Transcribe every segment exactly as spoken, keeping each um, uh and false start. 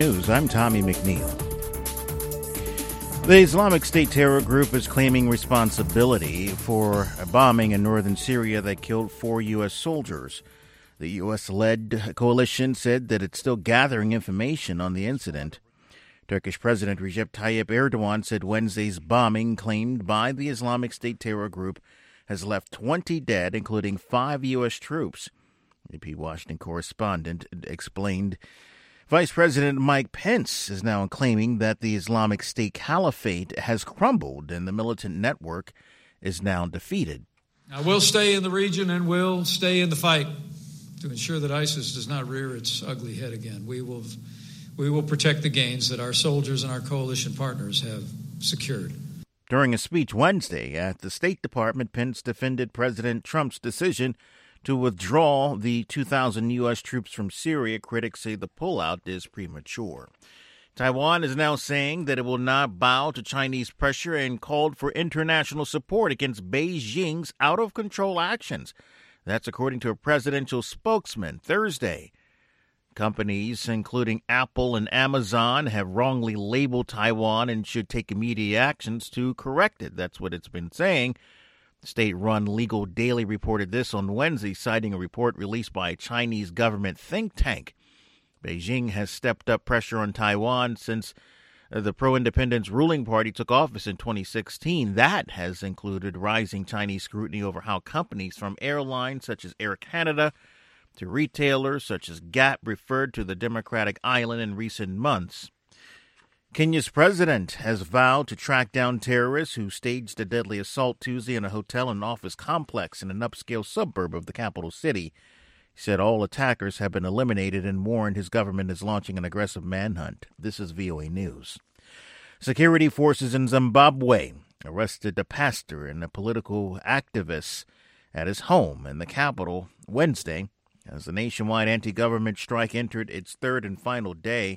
News. I'm Tommy McNeil. The Islamic State terror group is claiming responsibility for a bombing in northern Syria that killed four U S soldiers. The U S-led coalition said that it's still gathering information on the incident. Turkish President Recep Tayyip Erdogan said Wednesday's bombing claimed by the Islamic State terror group has left twenty dead, including five U S troops. A P Washington correspondent explained Vice President Mike Pence is now claiming that the Islamic State Caliphate has crumbled and the militant network is now defeated. Now, we'll stay in the region and we'll stay in the fight to ensure that ISIS does not rear its ugly head again. We will, we will protect the gains that our soldiers and our coalition partners have secured. During a speech Wednesday at the State Department, Pence defended President Trump's decision to withdraw the two thousand U S troops from Syria. Critics say the pullout is premature. Taiwan is now saying that it will not bow to Chinese pressure and called for international support against Beijing's out-of-control actions. That's according to a presidential spokesman Thursday. Companies, including Apple and Amazon, have wrongly labeled Taiwan and should take immediate actions to correct it. That's what it's been saying. The state-run Legal Daily reported this on Wednesday, citing a report released by a Chinese government think tank. Beijing has stepped up pressure on Taiwan since the pro-independence ruling party took office in twenty sixteen. That has included rising Chinese scrutiny over how companies from airlines such as Air Canada to retailers such as Gap referred to the democratic island in recent months. Kenya's president has vowed to track down terrorists who staged a deadly assault Tuesday in a hotel and office complex in an upscale suburb of the capital city. He said all attackers have been eliminated and warned his government is launching an aggressive manhunt. This is V O A News. Security forces in Zimbabwe arrested a pastor and a political activist at his home in the capital Wednesday as the nationwide anti-government strike entered its third and final day.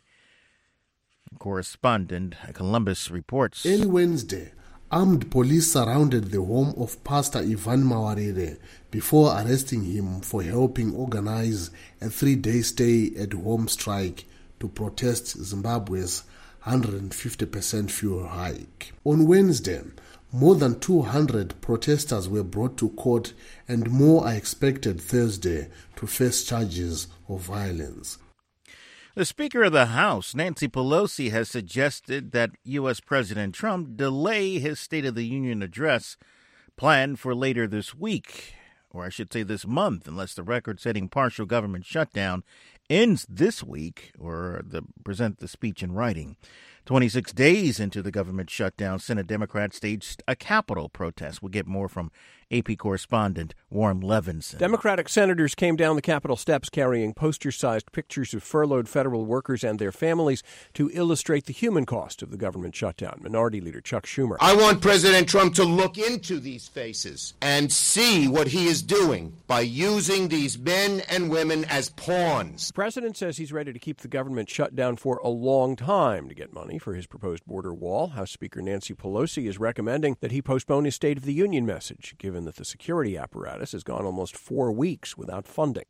Correspondent Columbus reports. Early Wednesday, armed police surrounded the home of Pastor Ivan Mawarire before arresting him for helping organize a three-day stay-at-home strike to protest Zimbabwe's one hundred fifty percent fuel hike. On Wednesday, more than two hundred protesters were brought to court and more are expected Thursday to face charges of violence. The Speaker of the House, Nancy Pelosi, has suggested that U S. President Trump delay his State of the Union address planned for later this week, or I should say this month, unless the record-setting partial government shutdown ends this week, or the, present the speech in writing. twenty-six days into the government shutdown, Senate Democrats staged a Capitol protest. We'll get more from A P correspondent Warren Levinson. Democratic senators came down the Capitol steps carrying poster-sized pictures of furloughed federal workers and their families to illustrate the human cost of the government shutdown. Minority Leader Chuck Schumer. I want President Trump to look into these faces and see what he is doing by using these men and women as pawns. The president says he's ready to keep the government shut down for a long time to get money for his proposed border wall. House Speaker Nancy Pelosi is recommending that he postpone his State of the Union message, given that the security apparatus has gone almost four weeks without funding.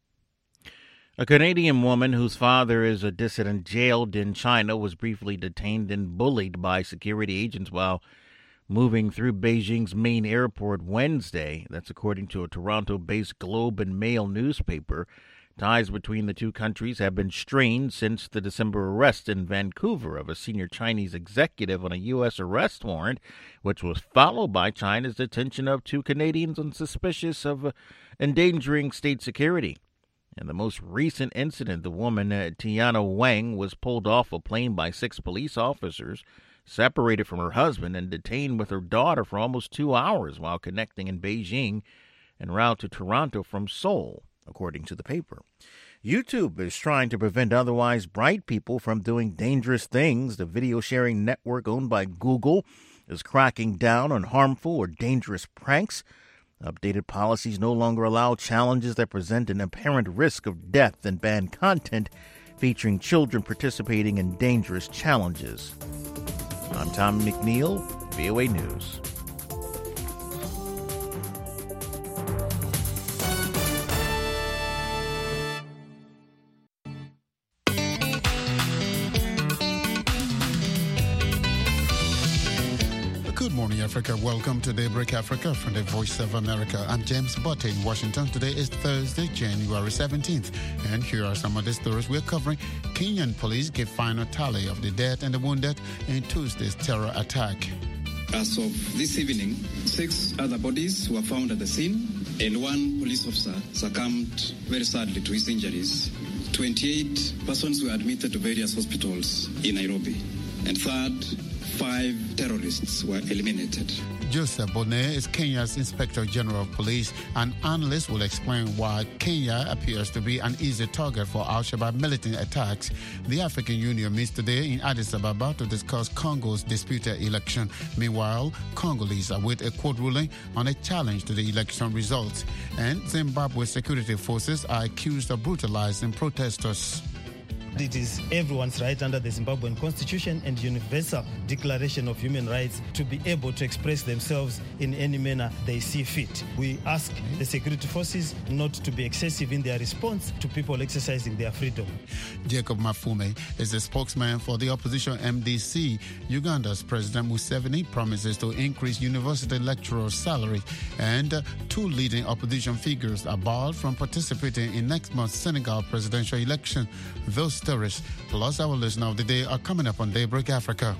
A Canadian woman whose father is a dissident jailed in China was briefly detained and bullied by security agents while moving through Beijing's main airport Wednesday. That's according to a Toronto-based Globe and Mail newspaper. Ties between the two countries have been strained since the December arrest in Vancouver of a senior Chinese executive on a U S arrest warrant, which was followed by China's detention of two Canadians on suspicious of uh, endangering state security. In the most recent incident, the woman, uh, Tiana Wang, was pulled off a plane by six police officers, separated from her husband, and detained with her daughter for almost two hours while connecting in Beijing en route to Toronto from Seoul, according to the paper. YouTube is trying to prevent otherwise bright people from doing dangerous things. The video-sharing network owned by Google is cracking down on harmful or dangerous pranks. Updated policies no longer allow challenges that present an apparent risk of death and ban content featuring children participating in dangerous challenges. I'm Tom McNeil, V O A News. morning, Africa. Welcome to Daybreak Africa from the Voice of America. I'm James Botte in Washington. Today is Thursday, January seventeenth. And here are some of the stories we're covering. Kenyan police give final tally of the dead and the wounded in Tuesday's terror attack. As of this evening, six other bodies were found at the scene, and one police officer succumbed very sadly to his injuries. twenty-eight persons were admitted to various hospitals in Nairobi. And third, five terrorists were eliminated. Joseph Bonnet is Kenya's Inspector General of Police. An analyst will explain why Kenya appears to be an easy target for Al-Shabaab militant attacks. The African Union meets today in Addis Ababa to discuss Congo's disputed election. Meanwhile, Congolese await a court ruling on a challenge to the election results. And Zimbabwe security forces are accused of brutalizing protesters. It is everyone's right under the Zimbabwean Constitution and Universal Declaration of Human Rights to be able to express themselves in any manner they see fit. We ask the security forces not to be excessive in their response to people exercising their freedom. Jacob Mafume is the spokesman for the opposition M D C. Uganda's President Museveni promises to increase university lecturers' salary, and uh, two leading opposition figures are barred from participating in next month's Senegal presidential election. Those stories, plus our listener of the day, are coming up on Daybreak Africa.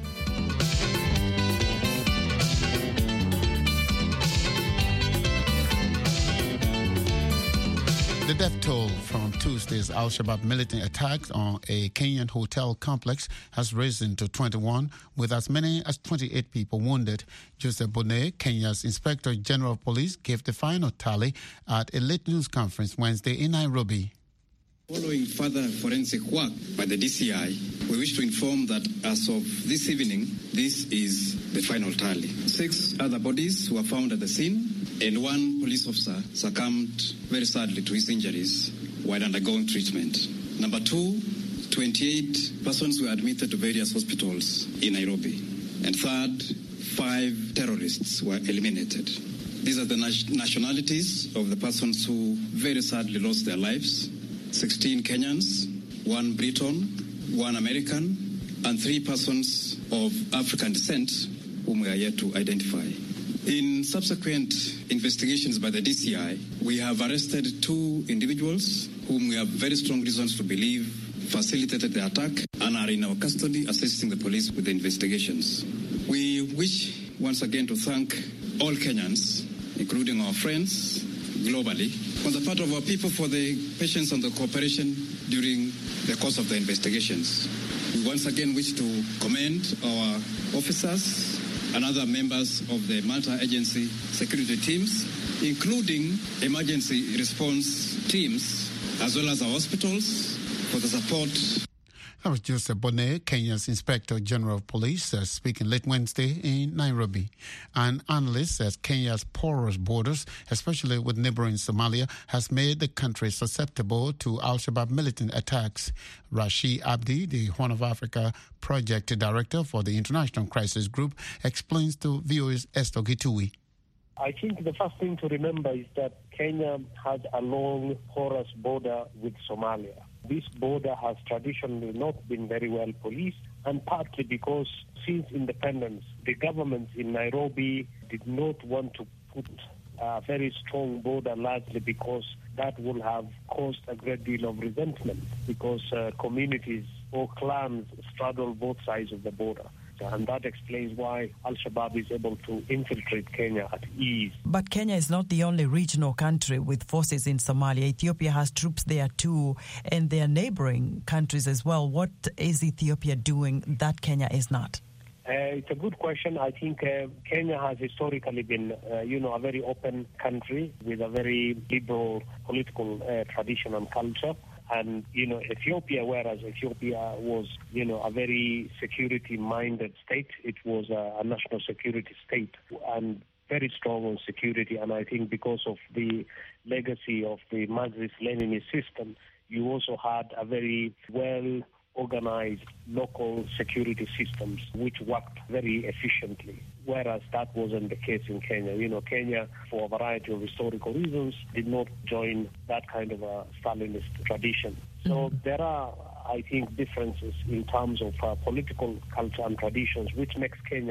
The death toll from Tuesday's Al-Shabaab militant attacks on a Kenyan hotel complex has risen to twenty-one, with as many as twenty-eight people wounded. Joseph Bonnet, Kenya's Inspector General of Police, gave the final tally at a late news conference Wednesday in Nairobi. Following further forensic work by the D C I, we wish to inform that as of this evening, this is the final tally. Six other bodies were found at the scene, and one police officer succumbed very sadly to his injuries while undergoing treatment. Number two, twenty-eight persons were admitted to various hospitals in Nairobi. And third, five terrorists were eliminated. These are the nationalities of the persons who very sadly lost their lives. sixteen Kenyans, one Briton, one American, and three persons of African descent whom we are yet to identify. In subsequent investigations by the D C I, we have arrested two individuals whom we have very strong reasons to believe facilitated the attack and are in our custody assisting the police with the investigations. We wish once again to thank all Kenyans, including our friends globally, on the part of our people for the patience and the cooperation during the course of the investigations. We once again wish to commend our officers and other members of the multi-agency security teams, including emergency response teams, as well as our hospitals, for the support. That was Joseph Bonnet, Kenya's Inspector General of Police, uh, speaking late Wednesday in Nairobi. An analyst says Kenya's porous borders, especially with neighboring Somalia, has made the country susceptible to Al-Shabaab militant attacks. Rashid Abdi, the Horn of Africa Project Director for the International Crisis Group, explains to V O A's Esther Gitui. I think the first thing to remember is that Kenya has a long, porous border with Somalia. This border has traditionally not been very well policed, and partly because since independence, the government in Nairobi did not want to put a very strong border, largely because that would have caused a great deal of resentment, because uh, communities or clans straddle both sides of the border. And that explains why Al-Shabaab is able to infiltrate Kenya at ease. But Kenya is not the only regional country with forces in Somalia. Ethiopia has troops there too, and their neighboring countries as well. What is Ethiopia doing that Kenya is not? Uh, it's a good question. I think uh, Kenya has historically been, uh, you know, a very open country with a very liberal political uh, tradition and culture. And, you know, Ethiopia, whereas Ethiopia was, you know, a very security-minded state, it was a, a national security state and very strong on security. And I think because of the legacy of the Marxist-Leninist system, you also had a very well organized local security systems which worked very efficiently, whereas that wasn't the case in Kenya. You know, Kenya, for a variety of historical reasons, did not join that kind of a Stalinist tradition. So mm-hmm. there are, I think, differences in terms of uh, political culture and traditions, which makes Kenya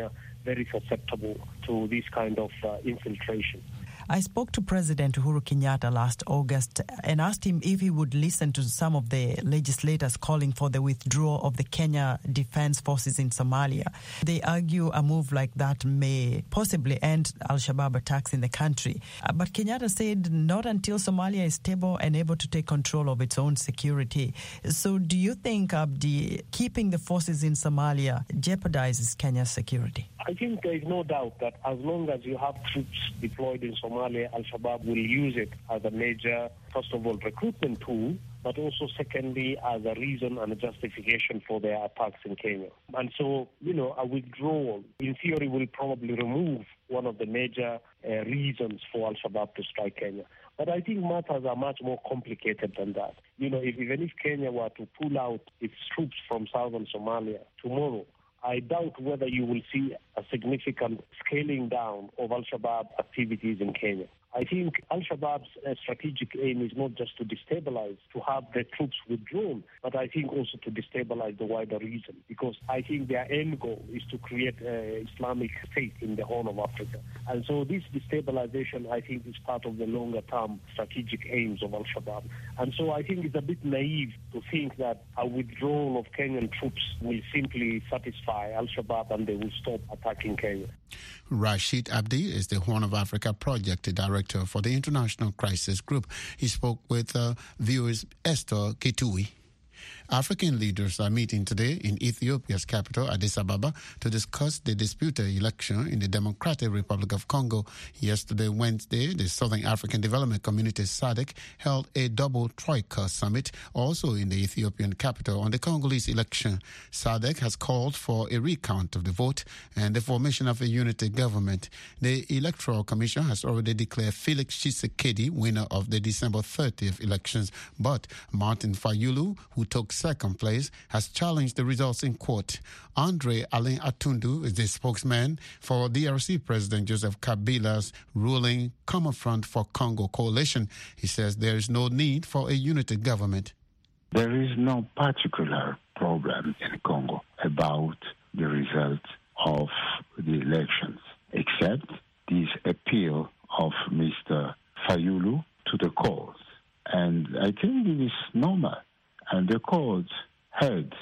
very susceptible to this kind of uh, infiltration. I spoke to President Uhuru Kenyatta last August and asked him if he would listen to some of the legislators calling for the withdrawal of the Kenya Defense Forces in Somalia. They argue a move like that may possibly end Al-Shabaab attacks in the country. Uh, but Kenyatta said not until Somalia is stable and able to take control of its own security. So do you think, Abdi, keeping the forces in Somalia jeopardizes Kenya's security? I think there is no doubt that as long as you have troops deployed in Somalia, Al-Shabaab will use it as a major, first of all, recruitment tool, but also secondly as a reason and a justification for their attacks in Kenya. And so, you know, a withdrawal, in theory, will probably remove one of the major uh, reasons for Al-Shabaab to strike Kenya. But I think matters are much more complicated than that. You know, if, even if Kenya were to pull out its troops from southern Somalia tomorrow, I doubt whether you will see a significant scaling down of Al-Shabaab activities in Kenya. I think Al-Shabaab's uh, strategic aim is not just to destabilize, to have the troops withdrawn, but I think also to destabilize the wider region, because I think their end goal is to create an Islamic state in the Horn of Africa. And so this destabilization, I think, is part of the longer-term strategic aims of Al-Shabaab. And so I think it's a bit naive to think that a withdrawal of Kenyan troops will simply satisfy Al-Shabaab and they will stop attacking Kenya. Rashid Abdi is the Horn of Africa Project Director for the International Crisis Group. He spoke with uh, viewers Esther Kitui. African leaders are meeting today in Ethiopia's capital, Addis Ababa, to discuss the disputed election in the Democratic Republic of Congo. Yesterday, Wednesday, the Southern African Development Community S A D C held a double troika summit, also in the Ethiopian capital, on the Congolese election. S A D C has called for a recount of the vote and the formation of a unity government. The Electoral Commission has already declared Felix Tshisekedi winner of the December thirtieth elections, but Martin Fayulu, who took second place, has challenged the results in court. Andre Alain Atundu is the spokesman for D R C President Joseph Kabila's ruling Common Front for Congo coalition. He says there is no need for a unity government. There is no particular problem in Congo about the result of the elections, except this appeal of Mister Fayulu to the courts. And I think it is normal. And the court heard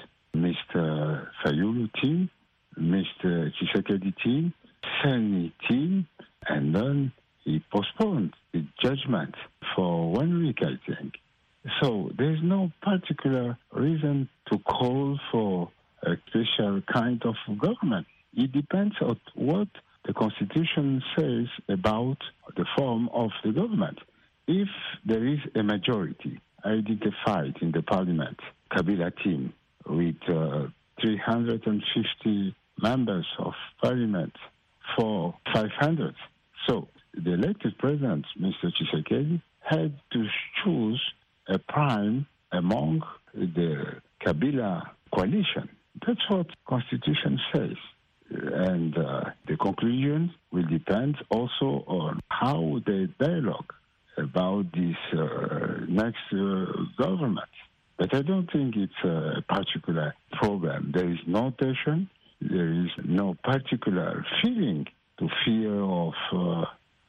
Mister Fayulu team, Mister Tshisekedi team, Seni team, and then he postponed the judgment for one week, I think. So there's no particular reason to call for a special kind of government. It depends on what the Constitution says about the form of the government. If there is a majority identified in the parliament, Kabila team, with uh, three hundred fifty members of parliament for five hundred. So the elected president, Mister Tshisekedi, had to choose a prime among the Kabila coalition. That's what Constitution says. And uh, the conclusion will depend also on how the dialogue about this uh, next uh, government. But I don't think it's a particular problem. There is no tension. There is no particular feeling to fear of uh,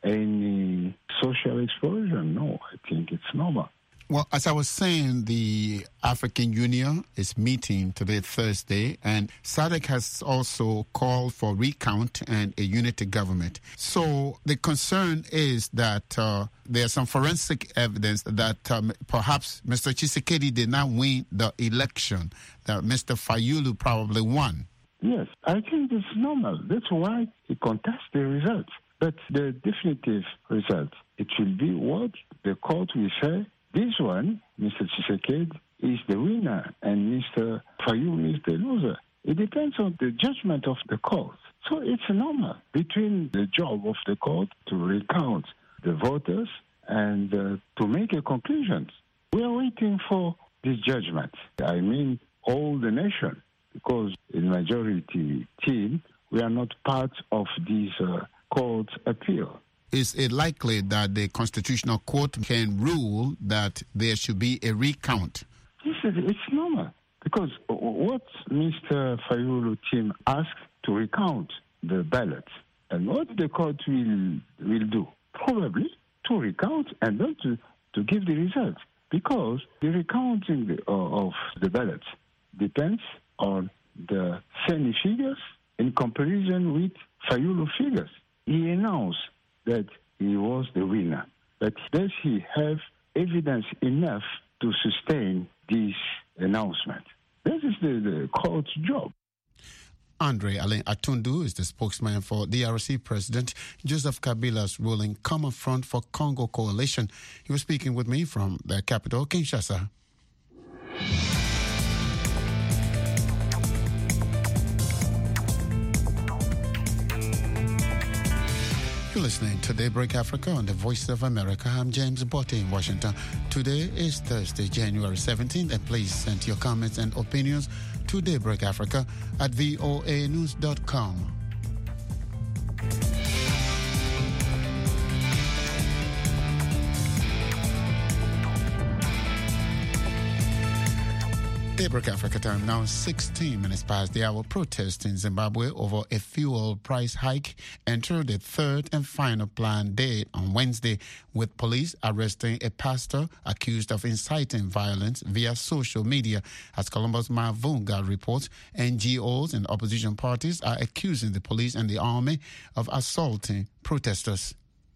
any social explosion. No, I think it's normal. Well, as I was saying, the African Union is meeting today, Thursday, and S A D C has also called for recount and a unity government. So the concern is that uh, there's some forensic evidence that um, perhaps Mister Tshisekedi did not win the election, that Mister Fayulu probably won. Yes, I think it's normal. That's why he contests the results. But the definitive result, it will be what the court will say. This one, Mister Tshisekedi, is the winner and Mister Fayulu is the loser. It depends on the judgment of the court. So it's normal between the job of the court to recount the voters and uh, to make a conclusion. We are waiting for this judgment. I mean, all the nation, because in majority team, we are not part of this uh, court appeal. Is it likely that the Constitutional Court can rule that there should be a recount? Yes, it's normal. Because what Mister Fayulu team asked to recount the ballots. And what the court will will do? Probably to recount and not to, to give the results. Because the recounting the, uh, of the ballots depends on the Seni figures in comparison with Fayulu figures. He announced that he was the winner. But does he have evidence enough to sustain this announcement? This is the, the court's job. Andre Alain Atundu is the spokesman for D R C President Joseph Kabila's ruling Common Front for Congo coalition. He was speaking with me from the capital, Kinshasa. You're listening to Daybreak Africa on the Voice of America. I'm James Botte in Washington. Today is Thursday, January seventeenth, and please send your comments and opinions to Daybreak Africa at voa news dot com. Daybreak Africa time now, sixteen minutes past the hour. Protests in Zimbabwe over a fuel price hike entered the third and final planned day on Wednesday, with police arresting a pastor accused of inciting violence via social media. As Columbus Mavunga reports, N G Os and opposition parties are accusing the police and the army of assaulting protesters.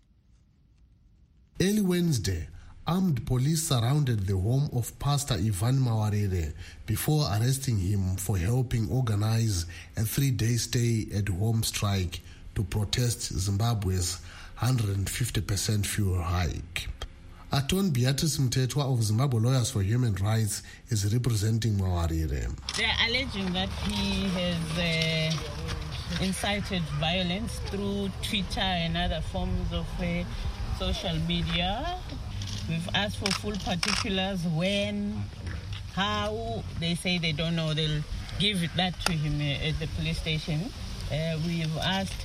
Early Wednesday, armed police surrounded the home of Pastor Ivan Mawarire before arresting him for helping organize a three-day stay-at-home strike to protest Zimbabwe's one hundred fifty percent fuel hike. Attorney Beatrice Mtetwa of Zimbabwe Lawyers for Human Rights is representing Mawarire. They are alleging that he has uh, incited violence through Twitter and other forms of uh, social media. We've asked for full particulars, when, how. They say they don't know. They'll give that to him at the police station. Uh, we've asked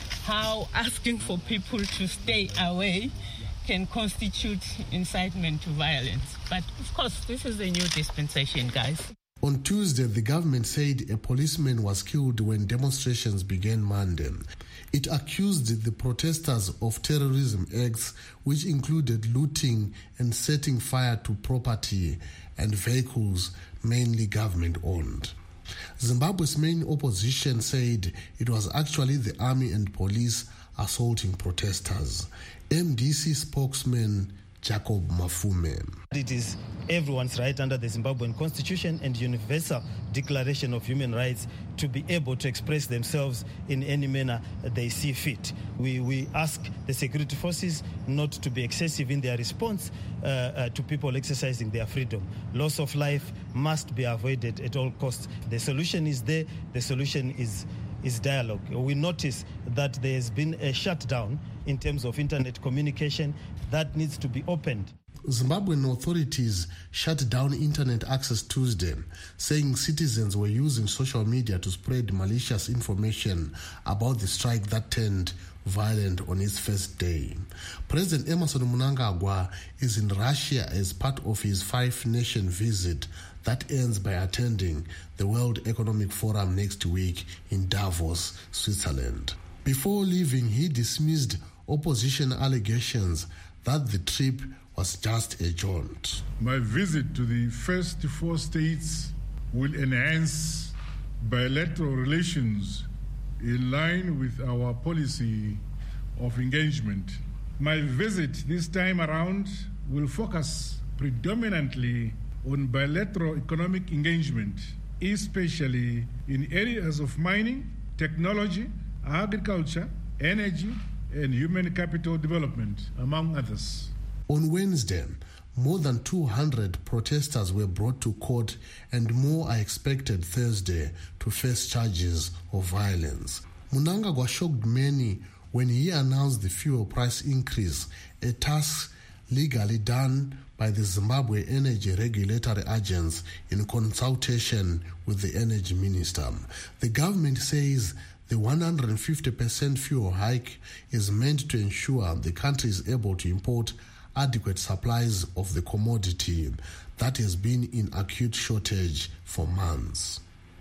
how asking for people to stay away can constitute incitement to violence. But, of course, this is a new dispensation, guys. On Tuesday, the government said a policeman was killed when demonstrations began Monday. It accused the protesters of terrorism acts, which included looting and setting fire to property and vehicles, mainly government-owned. Zimbabwe's main opposition said it was actually the army and police assaulting protesters. M D C spokesman Jacob Mafume. It is everyone's right under the Zimbabwean Constitution and Universal Declaration of Human Rights to be able to express themselves in any manner they see fit. We, we ask the security forces not to be excessive in their response uh, uh, to people exercising their freedom. Loss of life must be avoided at all costs. The solution is there. The solution is is dialogue. We notice that there has been a shutdown in terms of internet communication that needs to be opened. Zimbabwean authorities shut down internet access Tuesday, saying citizens were using social media to spread malicious information about the strike that turned violent on its first day. President Emmerson Mnangagwa is in Russia as part of his five-nation visit that ends by attending the World Economic Forum next week in Davos, Switzerland. Before leaving, he dismissed opposition allegations that the trip was just a jaunt. My visit to the first four states will enhance bilateral relations in line with our policy of engagement. My visit this time around will focus predominantly on bilateral economic engagement, especially in areas of mining, technology, agriculture, energy, and human capital development, among others. On Wednesday, more than two hundred protesters were brought to court, and more are expected Thursday to face charges of violence. Mnangagwa shocked many when he announced the fuel price increase, a task legally done by the Zimbabwe Energy Regulatory Agency in consultation with the Energy Minister. The government says the one hundred fifty percent fuel hike is meant to ensure the country is able to import adequate supplies of the commodity that has been in acute shortage for months.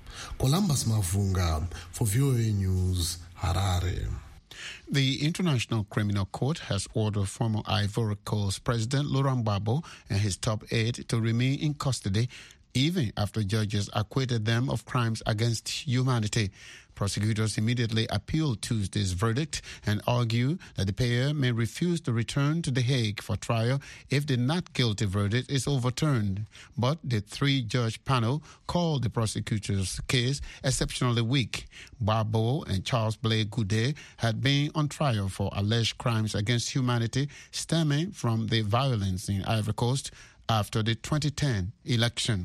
Columbus Mavunga for V O A News, Harare. The International Criminal Court has ordered former Ivory Coast President Laurent Gbagbo and his top aide to remain in custody even after judges acquitted them of crimes against humanity. Prosecutors immediately appealed Tuesday's verdict and argue that the pair may refuse to return to The Hague for trial if the not guilty verdict is overturned. But the three-judge panel called the prosecutor's case exceptionally weak. Gbagbo and Charles Blé Goudé had been on trial for alleged crimes against humanity stemming from the violence in Ivory Coast after the twenty ten election.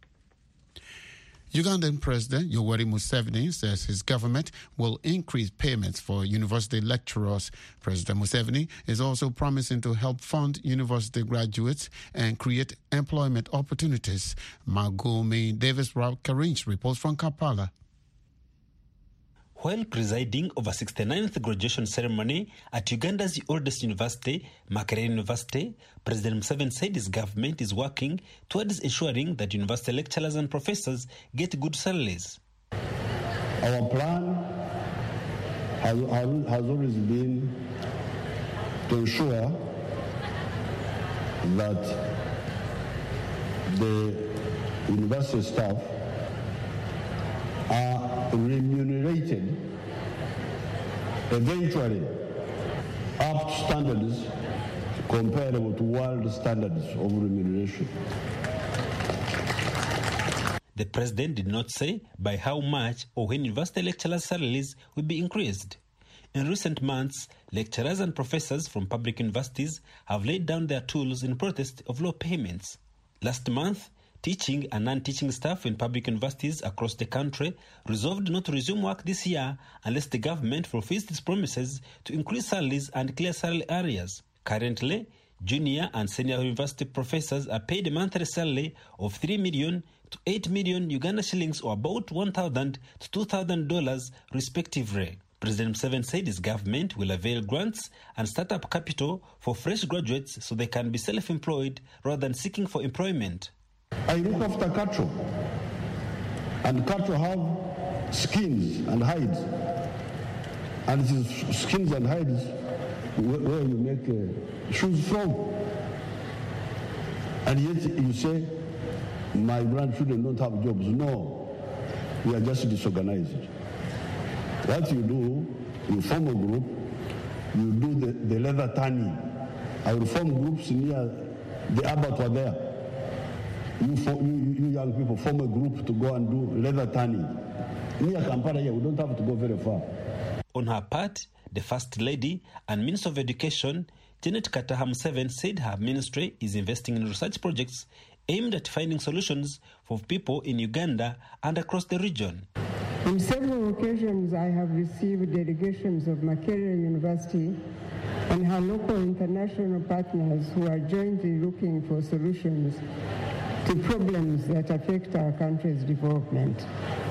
Ugandan President Yoweri Museveni says his government will increase payments for university lecturers. President Museveni is also promising to help fund university graduates and create employment opportunities. Magumi Davis-Karinch reports from Kampala. While presiding over sixty-ninth graduation ceremony at Uganda's oldest university, Makerere University, President Museveni said his government is working towards ensuring that university lecturers and professors get good salaries. Our plan has, has always been to ensure that the university staff are remunerated eventually up to standards comparable to world standards of remuneration. The president did not say by how much or when university lecturers' salaries will be increased. In recent months, lecturers and professors from public universities have laid down their tools in protest of low payments. Last month, teaching and non-teaching staff in public universities across the country resolved not to resume work this year unless the government fulfills its promises to increase salaries and clear salary areas. Currently, junior and senior university professors are paid a monthly salary of three million to eight million Uganda shillings, or about one thousand to two thousand dollars respectively. President Museveni said his government will avail grants and start-up capital for fresh graduates so they can be self-employed rather than seeking for employment. I look after cattle, and cattle have skins and hides, and it is skins and hides where you make uh, shoes from. And yet you say, my grandchildren don't have jobs. No, we are just disorganized. What you do, you form a group, you do the, the leather tanning. I will form groups near the abattoir there. You, you, you young people form a group to go and do leather tanning. Near Kampala here, we don't have to go very far. On her part, the First Lady and Minister of Education, Janet Kataha Museveni, said her ministry is investing in research projects aimed at finding solutions for people in Uganda and across the region. On several occasions, I have received delegations of Makerere University and her local international partners who are jointly looking for solutions to problems that affect our country's development.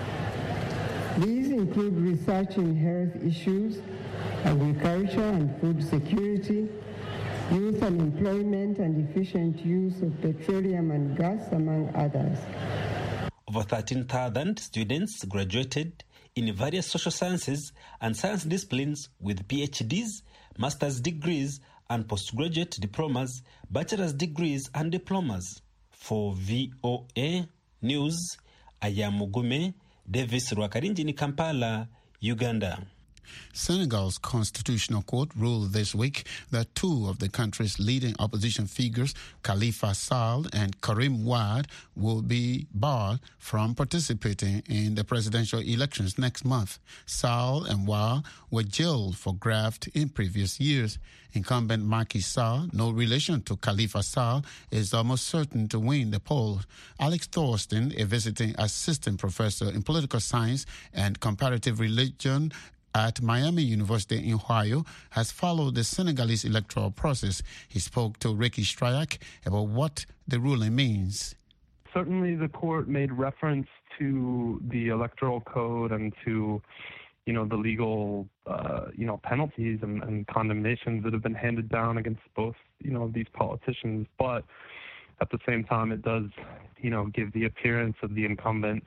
These include research in health issues, agriculture and food security, youth unemployment and efficient use of petroleum and gas, among others. Over thirteen thousand students graduated in various social sciences and science disciplines with P H Ds, master's degrees and postgraduate diplomas, bachelor's degrees and diplomas. For V O A News, I am Mugume Davis Rwakarinji in Kampala, Uganda. Senegal's constitutional court ruled this week that two of the country's leading opposition figures, Khalifa Sall and Karim Wade, will be barred from participating in the presidential elections next month. Sall and Wade were jailed for graft in previous years. Incumbent Macky Sall, no relation to Khalifa Sall, is almost certain to win the polls. Alex Thorsten, a visiting assistant professor in political science and comparative religion at Miami University in Ohio, has followed the Senegalese electoral process. He spoke to Ricky Stryak about what the ruling means. Certainly the court made reference to the electoral code and to, you know, the legal, uh, you know, penalties and, and condemnations that have been handed down against both, you know, these politicians. But at the same time, it does, you know, give the appearance of the incumbent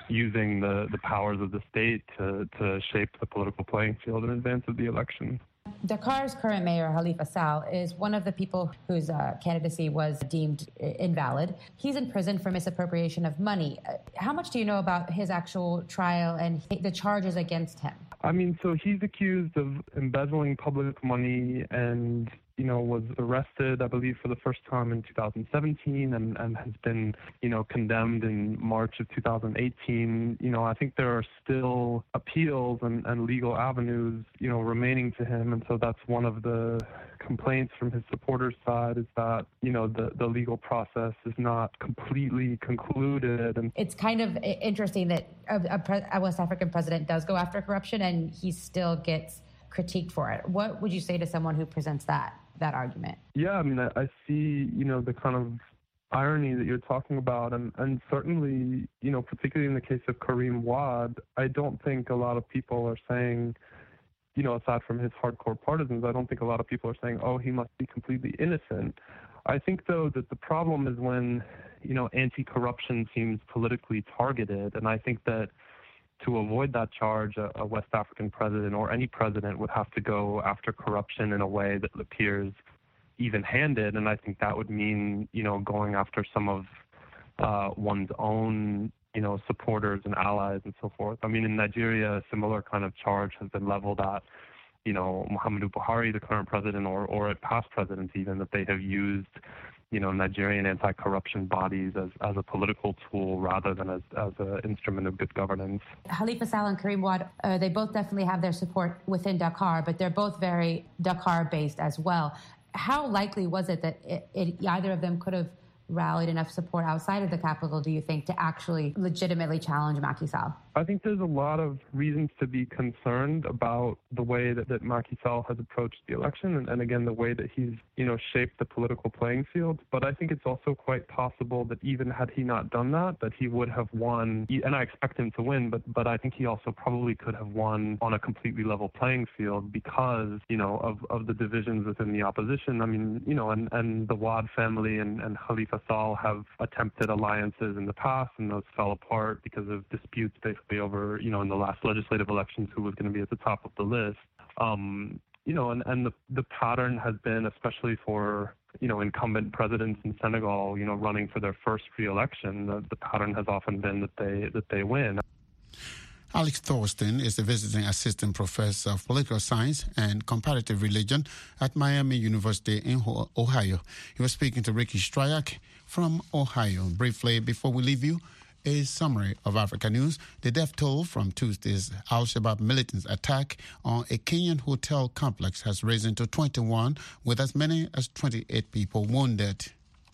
using the, the powers of the state to, to shape the political playing field in advance of the election. Dakar's current mayor, Khalifa Sall, is one of the people whose uh, candidacy was deemed invalid. He's in prison for misappropriation of money. Uh, how much do you know about his actual trial and the charges against him? I mean, so he's accused of embezzling public money and, you know, was arrested, I believe, for the first time in two thousand seventeen and, and has been, you know, condemned in March of two thousand eighteen. You know, I think there are still appeals and, and legal avenues, you know, remaining to him. And so that's one of the complaints from his supporters' side is that, you know, the, the legal process is not completely concluded. And it's kind of interesting that a, a, pre- a West African president does go after corruption and he still gets critiqued for it. What would you say to someone who presents that? that argument? Yeah, I mean, I, I see, you know, the kind of irony that you're talking about. And, and certainly, you know, particularly in the case of Kareem Wad, I don't think a lot of people are saying, you know, aside from his hardcore partisans, I don't think a lot of people are saying, oh, he must be completely innocent. I think, though, that the problem is when, you know, anti-corruption seems politically targeted. And I think that to avoid that charge, a, a West African president or any president would have to go after corruption in a way that appears even-handed, and I think that would mean, you know, going after some of uh, one's own, you know, supporters and allies and so forth. I mean, in Nigeria, a similar kind of charge has been leveled at, you know, Muhammadu Buhari, the current president, or, or at past presidents even, that they have used, you know, Nigerian anti-corruption bodies as, as a political tool rather than as, as an instrument of good governance. Khalifa Sall and Kareem Wad, uh, they both definitely have their support within Dakar, but they're both very Dakar-based as well. How likely was it that it, it, either of them could have rallied enough support outside of the capital, do you think, to actually legitimately challenge Macky Sall? I think there's a lot of reasons to be concerned about the way that, that Macky Sall has approached the election and, and, again, the way that he's, you know, shaped the political playing field. But I think it's also quite possible that even had he not done that, that he would have won, and I expect him to win, but, but I think he also probably could have won on a completely level playing field because, you know, of, of the divisions within the opposition. I mean, you know, and, and the Wad family and, and Khalifa Sall have attempted alliances in the past, and those fell apart because of disputes basically over, you know, in the last legislative elections, who was going to be at the top of the list. Um, you know, and, and the, the pattern has been, especially for, you know, incumbent presidents in Senegal, you know, running for their first re-election, the, the pattern has often been that they that they win. Alex Thorsten is the visiting assistant professor of political science and comparative religion at Miami University in Ohio. He was speaking to Ricky Strayak from Ohio. Briefly, before we leave you, a summary of Africa news. The death toll from Tuesday's Al-Shabaab militant attack on a Kenyan hotel complex has risen to twenty-one, with as many as twenty-eight people wounded.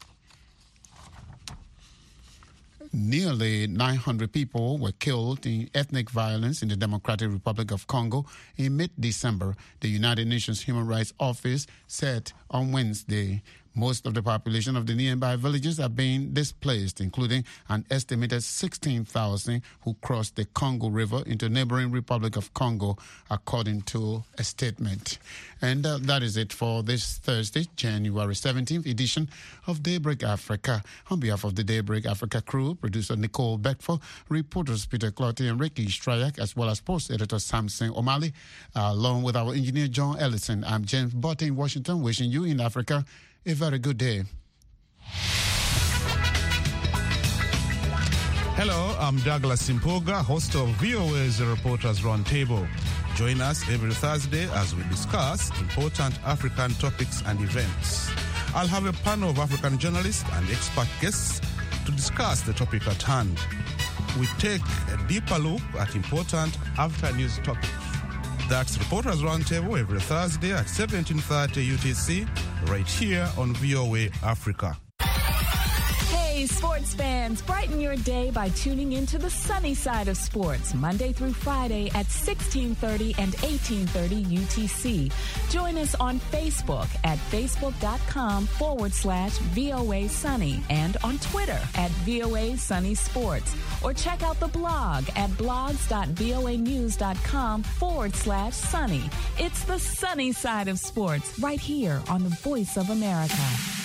Nearly nine hundred people were killed in ethnic violence in the Democratic Republic of Congo in mid-December, the United Nations Human Rights Office said on Wednesday. Most of the population of the nearby villages are being displaced, including an estimated sixteen thousand who crossed the Congo River into neighboring Republic of Congo, according to a statement. And uh, that is it for this Thursday, January seventeenth edition of Daybreak Africa. On behalf of the Daybreak Africa crew, producer Nicole Beckford, reporters Peter Clotty and Ricky Strayak, as well as post editor Samson O'Malley, uh, along with our engineer John Ellison. I'm James Botte in Washington, wishing you in Africa a very good day. Hello, I'm Douglas Simpoga, host of V O A's Reporters Roundtable. Join us every Thursday as we discuss important African topics and events. I'll have a panel of African journalists and expert guests to discuss the topic at hand. We take a deeper look at important African news topics. That's Reporters Roundtable every Thursday at seventeen thirty U T C, right here on V O A Africa. Hey, sports fans, brighten your day by tuning into the sunny side of sports, Monday through Friday at sixteen thirty and eighteen thirty U T C. Join us on Facebook at facebook.com forward slash VOA Sunny and on Twitter at VOA Sunny Sports. Or check out the blog at blogs.voanews.com forward slash sunny. It's the sunny side of sports right here on the Voice of America.